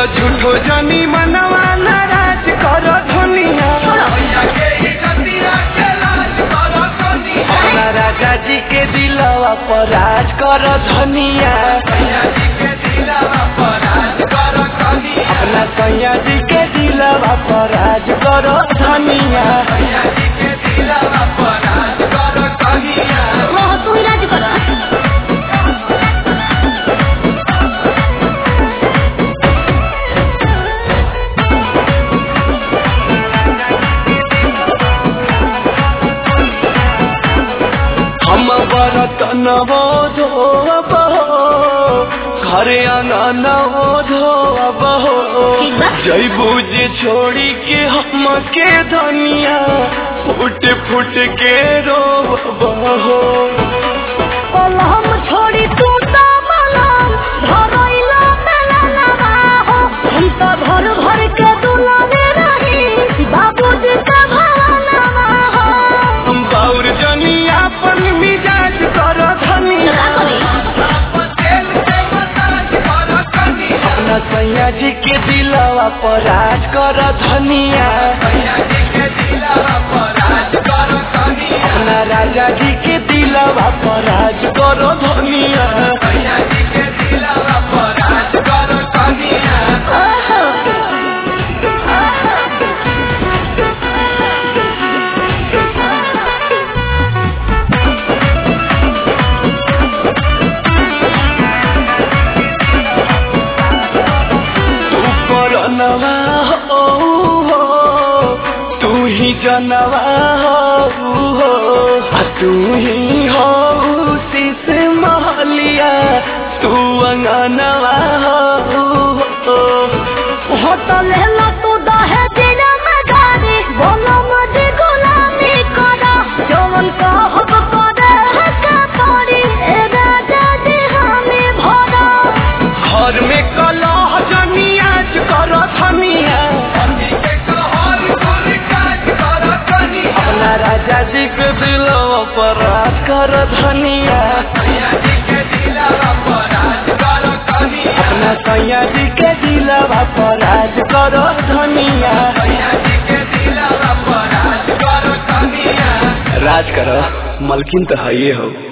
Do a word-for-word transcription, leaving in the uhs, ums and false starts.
झूठो जानी मनवा नाराज कर धनिया अपना राजा जी के दिलवा पर राज कर धनिया अपना सैया जी के दिलवा पर राज कर धनिया तू ही राज कर। हम बरतन धोब घरे आंगन धोब जैबू जे छोड़ी के हम के धनिया फुट फुट के रोब हम छोड़ी तू तो मलम धरैला मेला हो हम तो भर भर के दुलाने रही बाबूजी का भवनवा हो हम बाउर जनी अपन मिजाज कर धनिया अपना सैया जी के दिलवा पर राज कर धनिया अपना राजा जी के दिलवा पर राज कर धनिया नवा हो तू ही जनवा हो तू ही हो शीश महलिया तू अंगनवा हो तो ले लो तू दहे दिन में गाड़ी बोलो मुझे गुलामी करो जवन कहब करे का तोरी ए राजा जी हमें भरो घर में कलह जनियाज कर धनिया अपना राजा जी के दिलवा पर राज कर धनिया अपना सैया जी के दिलवा पर राज कर धनिया राज कर मलकिन तो है हो।